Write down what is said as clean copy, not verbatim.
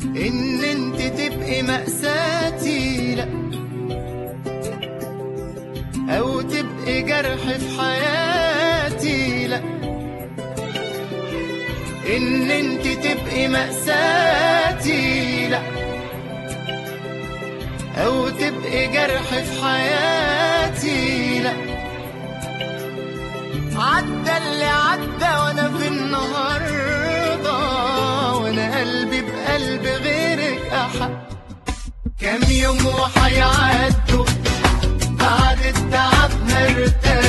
ان انت تبقي مأساتي لا، او تبقي جرح في حياتي لا، ان انت تبقي مأساتي لا، او تبقي جرح في حياتي لا. عدى اللي عدى وانا في النهارده، وانا قلبي بقلب غيرك احق. كام يوم وحيعدوا بعد التعب هرتاح.